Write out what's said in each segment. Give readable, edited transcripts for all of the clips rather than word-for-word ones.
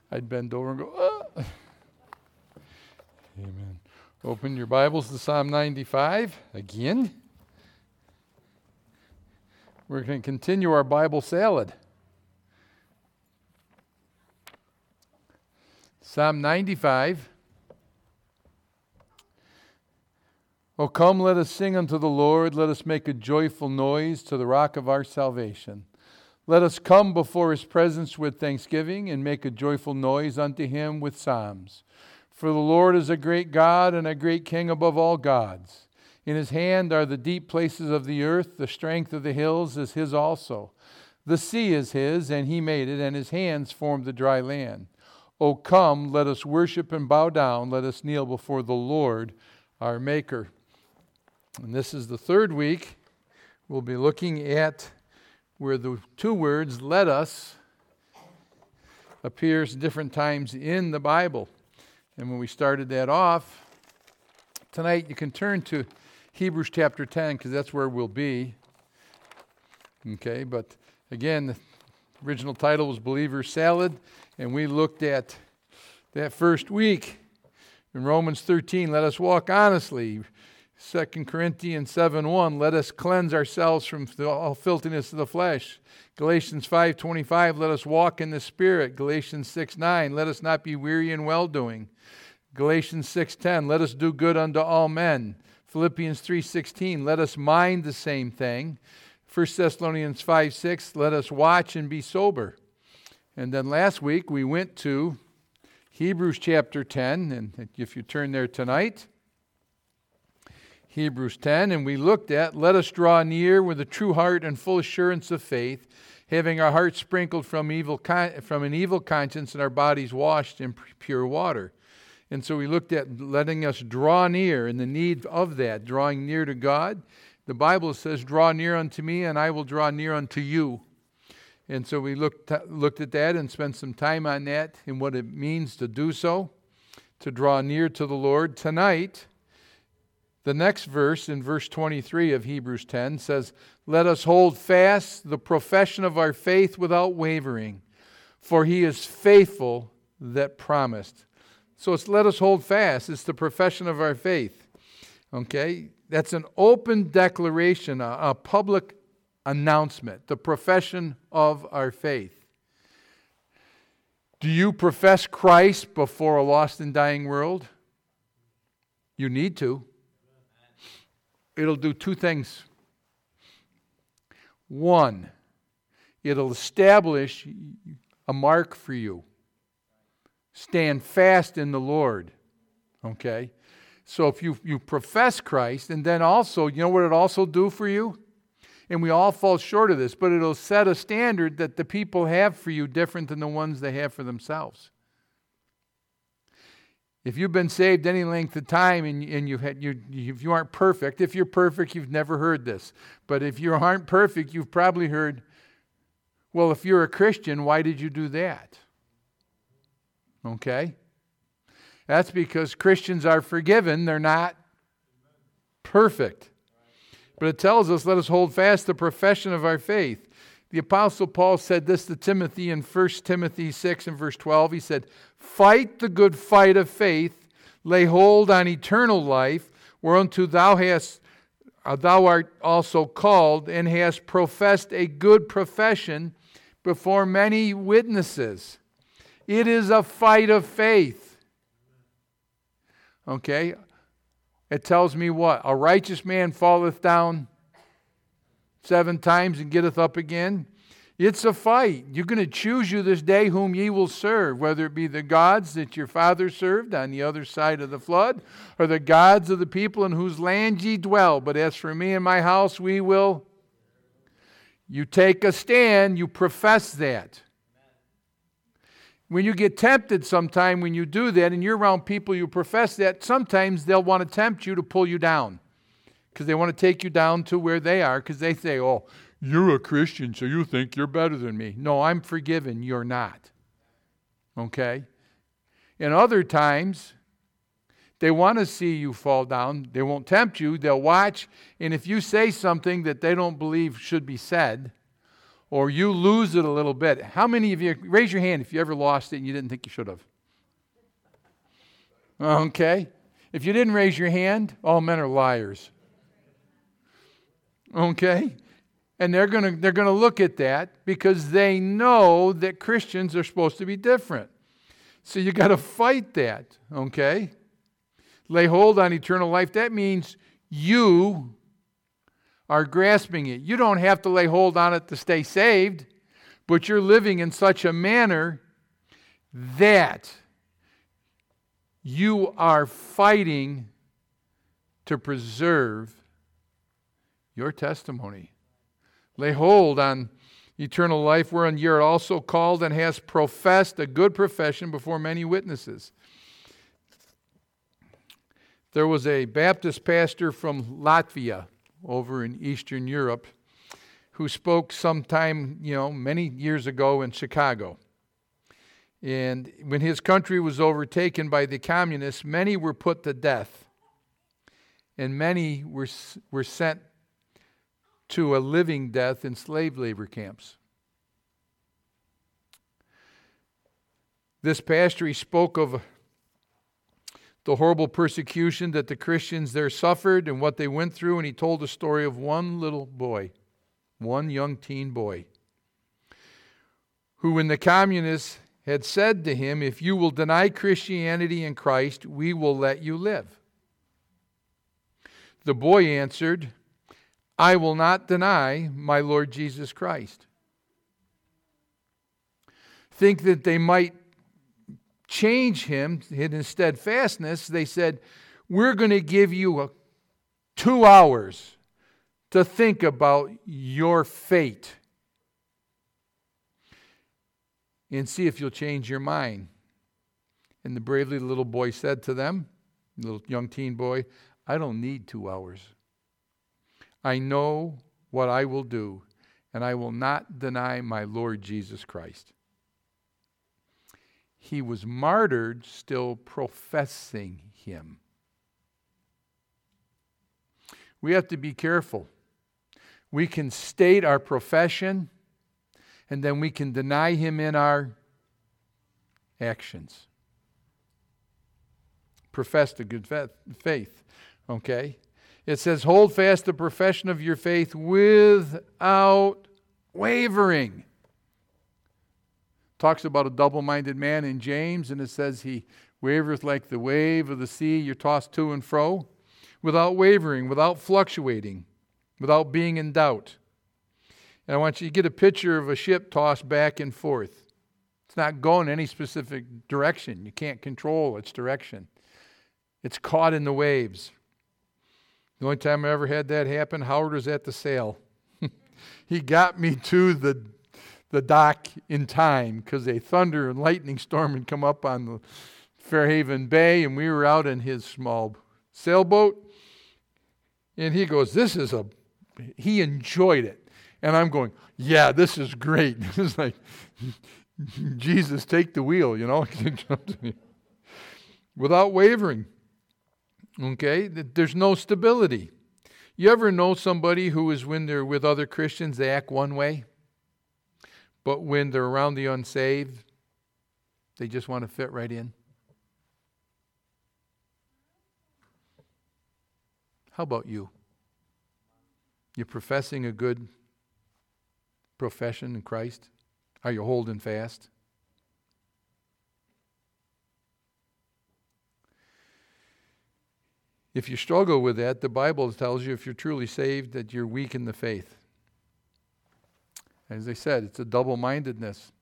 I'd bend over and go, ah. Amen. Open your Bibles to Psalm 95 again. We're going to continue our Bible salad. Psalm 95. O come, let us sing unto the Lord. Let us make a joyful noise to the rock of our salvation. Let us come before his presence with thanksgiving and make a joyful noise unto him with psalms. For the Lord is a great God and a great King above all gods. In his hand are the deep places of the earth. The strength of the hills is his also. The sea is his, and he made it, and his hands formed the dry land. O come, let us worship and bow down. Let us kneel before the Lord, our Maker. And this is the third week. We'll be looking at where the two words, let us, appears different times in the Bible. And when we started that off, tonight you can turn to Hebrews chapter 10, because that's where we'll be. Okay, but again, the original title was Believer's Salad, and we looked at that first week in Romans 13, let us walk honestly. 2 Corinthians 7:1, let us cleanse ourselves from all filthiness of the flesh. Galatians 5:25, let us walk in the Spirit. Galatians 6:9, let us not be weary in well-doing. Galatians 6:10, let us do good unto all men. Philippians 3:16, let us mind the same thing. 1 Thessalonians 5:6, let us watch and be sober. And then last week we went to Hebrews chapter 10, and if you turn there tonight, Hebrews 10, and we looked at, let us draw near with a true heart and full assurance of faith, having our hearts sprinkled from an evil conscience and our bodies washed in pure water. And so we looked at letting us draw near and the need of that, drawing near to God. The Bible says, draw near unto me and I will draw near unto you. And so we looked at that and spent some time on that and what it means to do so, to draw near to the Lord. Tonight, the next verse, in verse 23 of Hebrews 10, says, let us hold fast the profession of our faith without wavering, for he is faithful that promised. So it's let us hold fast. It's the profession of our faith. Okay? That's an open declaration, a public announcement, the profession of our faith. Do you profess Christ before a lost and dying world? You need to. It'll do two things. One, it'll establish a mark for you. Stand fast in the Lord. Okay? So if you profess Christ, and then also, you know what it'll also do for you? And we all fall short of this, but it'll set a standard that the people have for you different than the ones they have for themselves. If you've been saved any length of time and if you aren't perfect, if you're perfect, you've never heard this. But if you aren't perfect, you've probably heard, well, if you're a Christian, why did you do that? Okay? That's because Christians are forgiven. They're not perfect. But it tells us, let us hold fast the profession of our faith. The Apostle Paul said this to Timothy in 1 Timothy 6 and verse 12. He said, fight the good fight of faith, lay hold on eternal life, whereunto thou art also called, and hast professed a good profession before many witnesses. It is a fight of faith. Okay? It tells me what? A righteous man falleth down 7 times and getteth up again. It's a fight. You're going to choose you this day whom ye will serve, whether it be the gods that your fathers served on the other side of the flood, or the gods of the people in whose land ye dwell. But as for me and my house, we will. You take a stand, you profess that. When you get tempted sometime, when you do that, and you're around people you profess that, sometimes they'll want to tempt you to pull you down. Because they want to take you down to where they are, because they say, oh, you're a Christian, so you think you're better than me. No, I'm forgiven. You're not. Okay? And other times, they want to see you fall down. They won't tempt you. They'll watch. And if you say something that they don't believe should be said, or you lose it a little bit. How many of you, raise your hand if you ever lost it and you didn't think you should have? Okay. If you didn't raise your hand, all men are liars. Okay? And they're going to look at that because they know that Christians are supposed to be different. So you got to fight that, okay? Lay hold on eternal life. That means you are grasping it. You don't have to lay hold on it to stay saved, but you're living in such a manner that you are fighting to preserve your testimony. Lay hold on eternal life, wherein you are also called and has professed a good profession before many witnesses. There was a Baptist pastor from Latvia over in Eastern Europe who spoke sometime, many years ago in Chicago. And when his country was overtaken by the communists, many were put to death. And many were sent to a living death in slave labor camps. This pastor, he spoke of the horrible persecution that the Christians there suffered and what they went through, and he told the story of one little boy, one young teen boy, who when the communists had said to him, "If you will deny Christianity and Christ, we will let you live." The boy answered, "I will not deny my Lord Jesus Christ." Think that they might change him in his steadfastness. They said, "We're going to give you 2 hours to think about your fate and see if you'll change your mind." And the bravely little boy said to them, little young teen boy, "I don't need 2 hours. I know what I will do, and I will not deny my Lord Jesus Christ." He was martyred still professing him. We have to be careful. We can state our profession, and then we can deny him in our actions. Profess the good faith, okay? It says, hold fast the profession of your faith without wavering. Talks about a double-minded man in James, and it says he wavereth like the wave of the sea. You're tossed to and fro. Without wavering, without fluctuating, without being in doubt. And I want you to get a picture of a ship tossed back and forth. It's not going any specific direction. You can't control its direction. It's caught in the waves. The only time I ever had that happen, Howard was at the sail. He got me to the dock in time because a thunder and lightning storm had come up on the Fairhaven Bay, and we were out in his small sailboat. And he goes, he enjoyed it. And I'm going, yeah, this is great. It's like, Jesus, take the wheel, without wavering. Okay? There's no stability. You ever know somebody who is, when they're with other Christians, they act one way, but when they're around the unsaved, they just want to fit right in? How about you? You professing a good profession in Christ? Are you holding fast? If you struggle with that, the Bible tells you if you're truly saved that you're weak in the faith. As I said, it's a double-mindedness.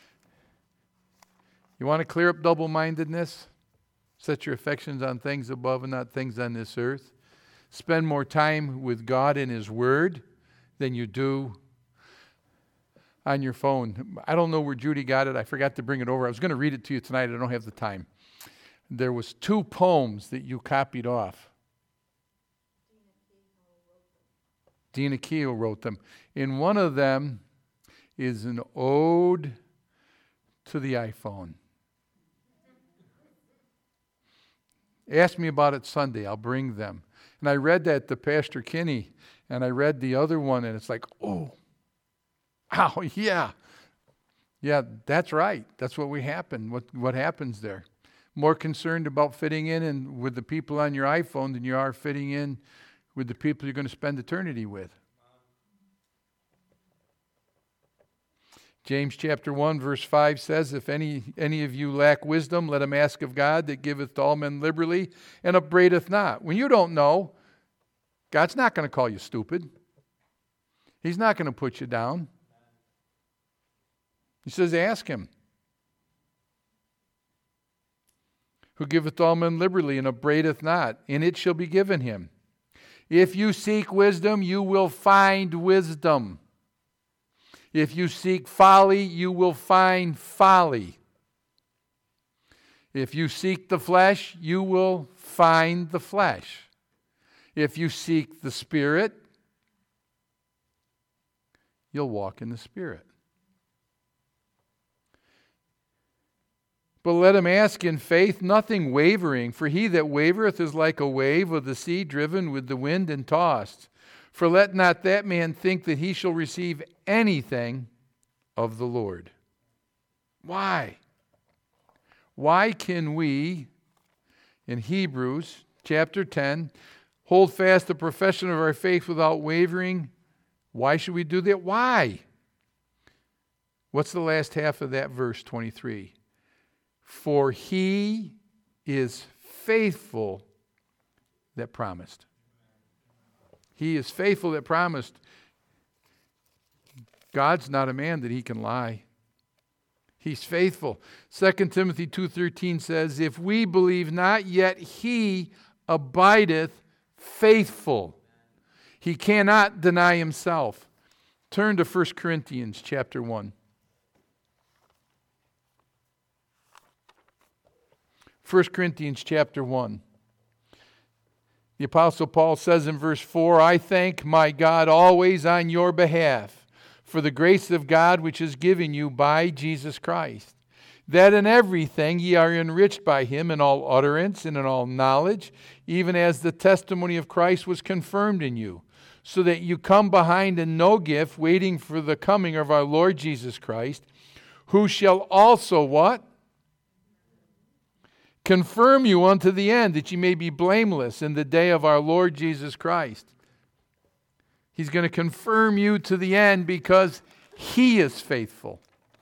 You want to clear up double-mindedness? Set your affections on things above and not things on this earth. Spend more time with God in His Word than you do on your phone. I don't know where Judy got it. I forgot to bring it over. I was going to read it to you tonight. I don't have the time. There was 2 poems that you copied off. Dina Keogh wrote them. In one of them is an ode to the iPhone. Ask me about it Sunday. I'll bring them. And I read that to Pastor Kinney, and I read the other one, and it's like, oh. Oh, yeah. Yeah, that's right. That's what what happens there. More concerned about fitting in and with the people on your iPhone than you are fitting in with the people you're going to spend eternity with. James chapter 1 verse 5 says, if any of you lack wisdom, let him ask of God that giveth to all men liberally and upbraideth not. When you don't know, God's not going to call you stupid. He's not going to put you down. He says, ask him. Who giveth all men liberally and upbraideth not, and it shall be given him. If you seek wisdom, you will find wisdom. If you seek folly, you will find folly. If you seek the flesh, you will find the flesh. If you seek the Spirit, you'll walk in the Spirit. But let him ask in faith, nothing wavering. For he that wavereth is like a wave of the sea driven with the wind and tossed. For let not that man think that he shall receive anything of the Lord. Why? Why can we, in Hebrews chapter 10, hold fast the profession of our faith without wavering? Why should we do that? Why? What's the last half of that verse 23? For he is faithful that promised. He is faithful that promised. God's not a man that he can lie. He's faithful. 2 Timothy 2:13 says, if we believe not, yet he abideth faithful. He cannot deny himself. Turn to 1 Corinthians chapter 1. 1 Corinthians chapter 1. The Apostle Paul says in verse 4, I thank my God always on your behalf for the grace of God which is given you by Jesus Christ, that in everything ye are enriched by him in all utterance and in all knowledge, even as the testimony of Christ was confirmed in you, so that you come behind in no gift, waiting for the coming of our Lord Jesus Christ, who shall also what? Confirm you unto the end, that ye may be blameless in the day of our Lord Jesus Christ. He's going to confirm you to the end because he is faithful.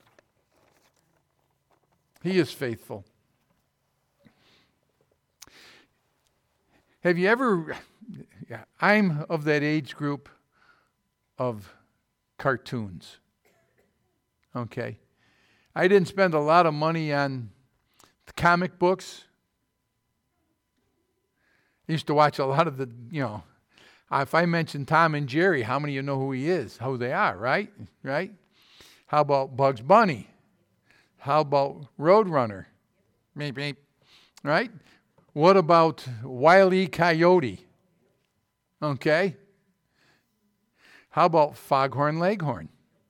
He is faithful. Have you ever, I'm of that age group of cartoons. Okay. I didn't spend a lot of money on the comic books. I used to watch a lot of the, if I mention Tom and Jerry, how many of you know who he is, who they are, right? Right? How about Bugs Bunny? How about Roadrunner? Meep, meep. Right? What about Wile E. Coyote? Okay. How about Foghorn Leghorn?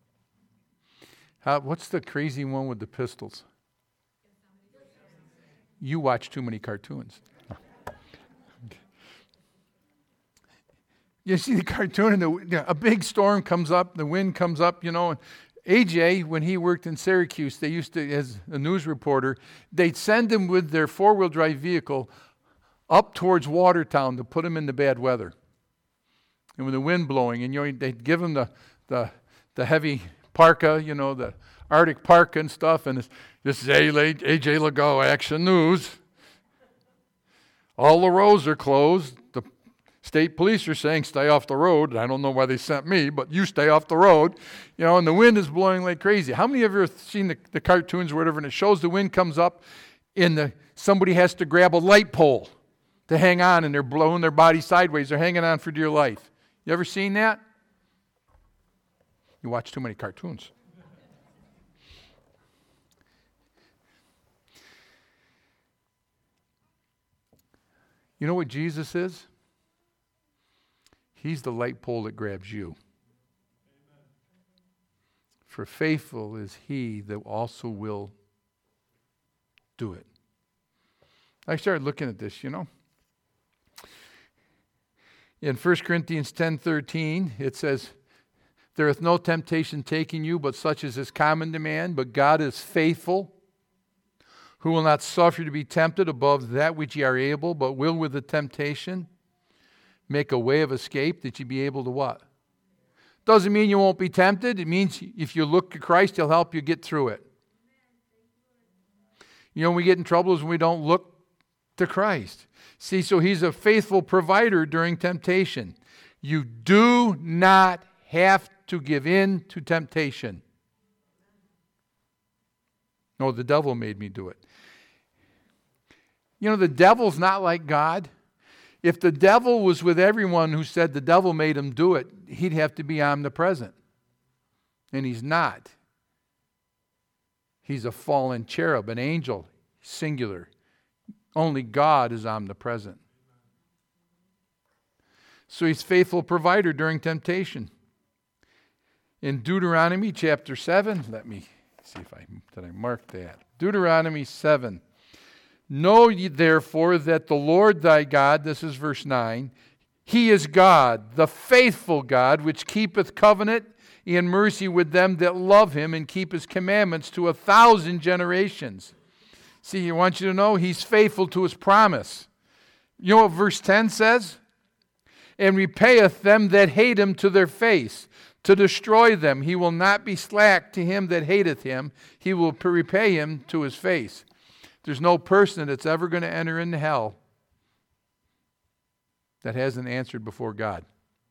What's the crazy one with the pistols? You watch too many cartoons. You see the cartoon, and a big storm comes up, the wind comes up, and AJ, when he worked in Syracuse, they used to, as a news reporter, they'd send him with their four-wheel drive vehicle up towards Watertown to put him in the bad weather. And with the wind blowing, and they'd give him the heavy parka, the Arctic parka and stuff, and this is AJ Legault Action News. All the roads are closed. The state police are saying stay off the road. I don't know why they sent me, but you stay off the road. And the wind is blowing like crazy. How many of you have seen the cartoons or whatever, and it shows the wind comes up and somebody has to grab a light pole to hang on, and they're blowing their body sideways. They're hanging on for dear life. You ever seen that? You watch too many cartoons. You know what Jesus is? He's the light pole that grabs you. For faithful is he that also will do it. I started looking at this, In 1 Corinthians 10:13, it says, There hath no temptation taken you, but such as is common to man. But God is faithful, who will not suffer you to be tempted above that which ye are able, but will with the temptation make a way of escape, that ye be able to what? Doesn't mean you won't be tempted. It means if you look to Christ, He'll help you get through it. You know, when we get in trouble is when we don't look to Christ. See, so He's a faithful provider during temptation. You do not have to give in to temptation. No, the devil made me do it. You know, the devil's not like God. If the devil was with everyone who said the devil made him do it, he'd have to be omnipresent. And He's not. He's a fallen cherub, an angel, singular. Only God is omnipresent. So He's faithful provider during temptation. In Deuteronomy chapter 7, let me see if I marked that. Deuteronomy 7. Know ye therefore that the Lord thy God, this is verse 9, He is God, the faithful God, which keepeth covenant and mercy with them that love Him and keep His commandments to 1,000 generations. See, I want you to know He's faithful to His promise. You know what verse 10 says? And repayeth them that hate Him to their face, to destroy them. He will not be slack to him that hateth Him. He will repay him to his face. There's no person that's ever going to enter into hell that hasn't answered before God.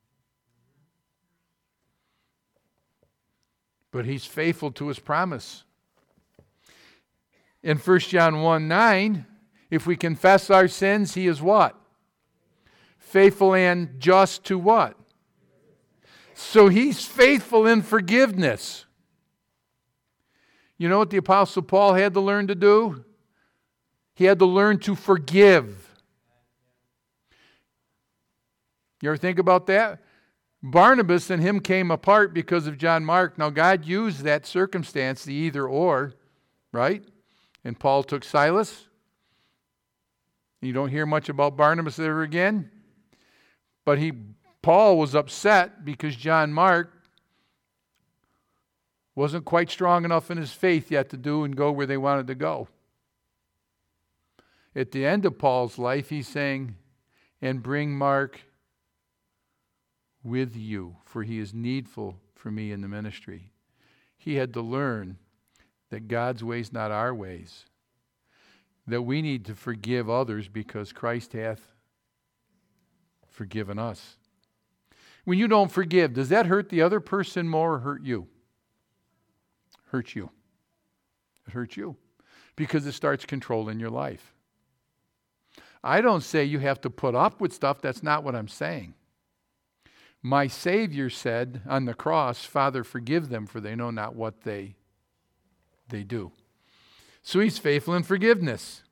But He's faithful to His promise. In 1 John 1:9, if we confess our sins, He is what? Faithful and just to what? So He's faithful in forgiveness. You know what the Apostle Paul had to learn to do? He had to learn to forgive. You ever think about that? Barnabas and him came apart because of John Mark. Now God used that circumstance, the either or, right? And Paul took Silas. You don't hear much about Barnabas ever again. But Paul was upset because John Mark wasn't quite strong enough in his faith yet to do and go where they wanted to go. At the end of Paul's life, he's saying, and bring Mark with you, for he is needful for me in the ministry. He had to learn that God's ways not our ways. That we need to forgive others because Christ hath forgiven us. When you don't forgive, does that hurt the other person more or hurt you? Hurts you. It hurts you because it starts controlling your life. I don't say you have to put up with stuff. That's not what I'm saying. My Savior said on the cross, Father, forgive them, for they know not what they do. So He's faithful in forgiveness.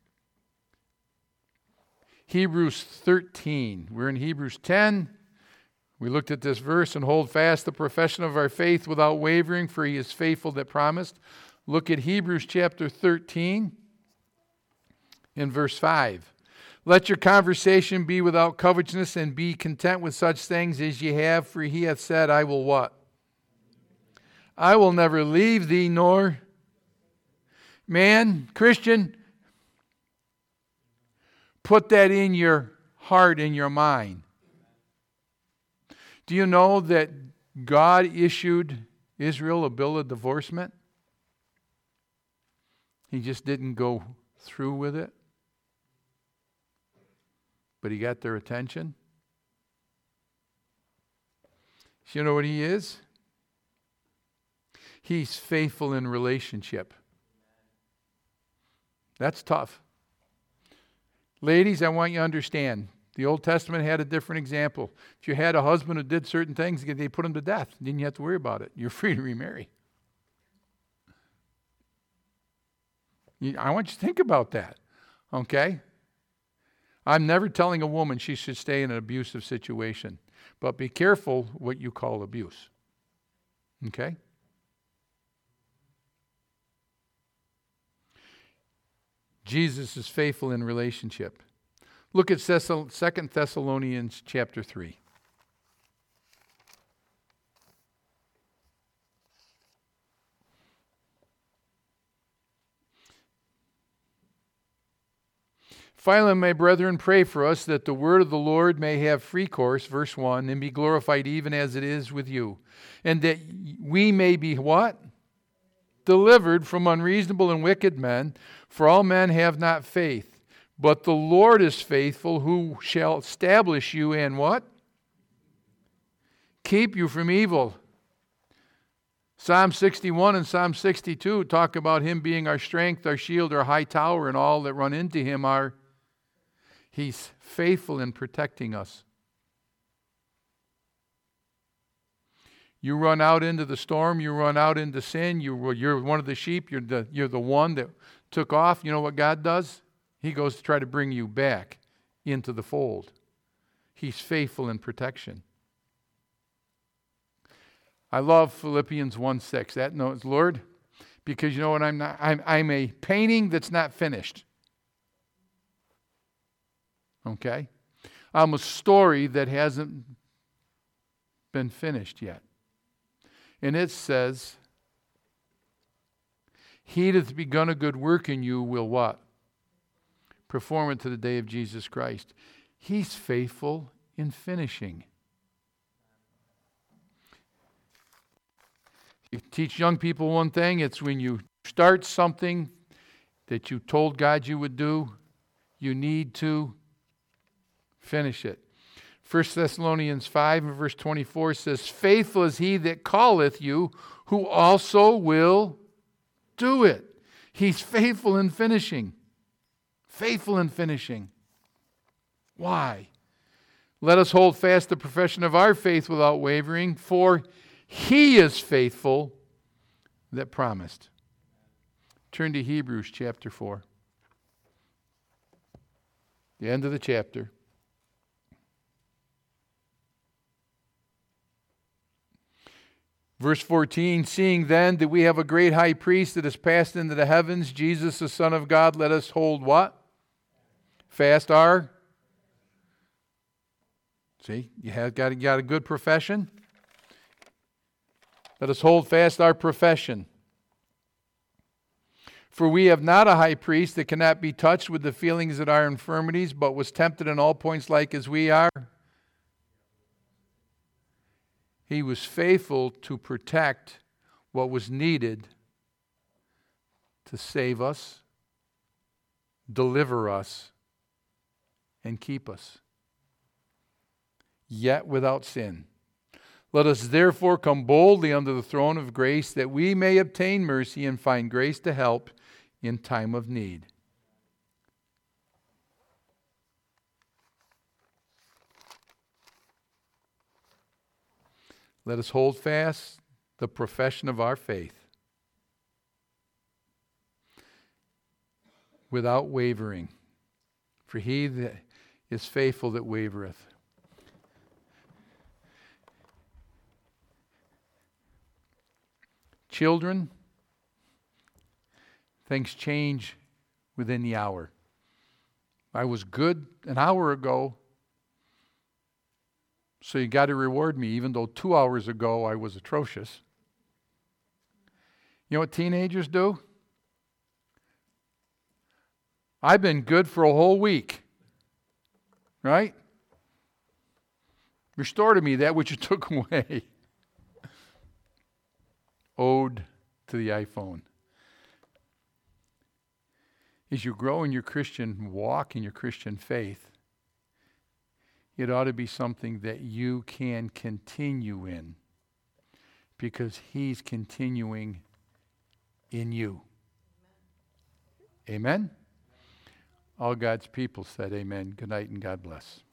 Hebrews 13. We're in Hebrews 10. We looked at this verse, and hold fast the profession of our faith without wavering, for He is faithful that promised. Look at Hebrews chapter 13 in verse 5. Let your conversation be without covetousness, and be content with such things as ye have, for He hath said, I will what? I will never leave thee, nor... Man, Christian, put that in your heart, in your mind. Do you know that God issued Israel a bill of divorcement? He just didn't go through with it. But He got their attention. So you know what He is? He's faithful in relationship. That's tough. Ladies, I want you to understand, the Old Testament had a different example. If you had a husband who did certain things, they put him to death. Then you have to worry about it. You're free to remarry. I want you to think about that. Okay? I'm never telling a woman she should stay in an abusive situation. But be careful what you call abuse. Okay? Jesus is faithful in relationship. Look at 2 Thessalonians chapter 3. Finally, my brethren, pray for us that the word of the Lord may have free course, verse 1, and be glorified even as it is with you. And that we may be what? Delivered from unreasonable and wicked men, for all men have not faith. But the Lord is faithful, who shall establish you and what? Keep you from evil. Psalm 61 and Psalm 62 talk about him being our strength, our shield, our high tower, and all that run into him are. He's faithful in protecting us. You run out into the storm, you run out into sin, you're one of the sheep, you're the one that took off. You know what God does? He goes to try to bring you back into the fold. He's faithful in protection. I love Philippians 1:6. That knows, Lord, because you know what I'm a painting that's not finished. Okay? I'm a story that hasn't been finished yet. And it says, he that hath begun a good work in you will what? Perform it to the day of Jesus Christ. He's faithful in finishing. You teach young people one thing, it's when you start something that you told God you would do, you need to finish it. 1 Thessalonians 5 and verse 24 says, faithful is he that calleth you, who also will do it. He's faithful in finishing. Faithful in finishing. Why? Let us hold fast the profession of our faith without wavering, for he is faithful that promised. Turn to Hebrews chapter 4. The end of the chapter. Verse 14, seeing then that we have a great high priest that has passed into the heavens, Jesus the Son of God, let us hold what? Fast our? See, you have got a good profession? Let us hold fast our profession. For we have not a high priest that cannot be touched with the feelings of our infirmities, but was tempted in all points like as we are. He was faithful to protect what was needed to save us, deliver us, and keep us, yet without sin. Let us therefore come boldly unto the throne of grace, that we may obtain mercy and find grace to help in time of need. Let us hold fast the profession of our faith without wavering. For he that is faithful that wavereth. Children, things change within the hour. I was good an hour ago, so you got to reward me, even though 2 hours ago I was atrocious. You know what teenagers do? I've been good for a whole week. Right? Restore to me that which you took away. Ode to the iPhone. As you grow in your Christian walk, in your Christian faith, it ought to be something that you can continue in, because he's continuing in you. Amen? All God's people said amen. Good night and God bless.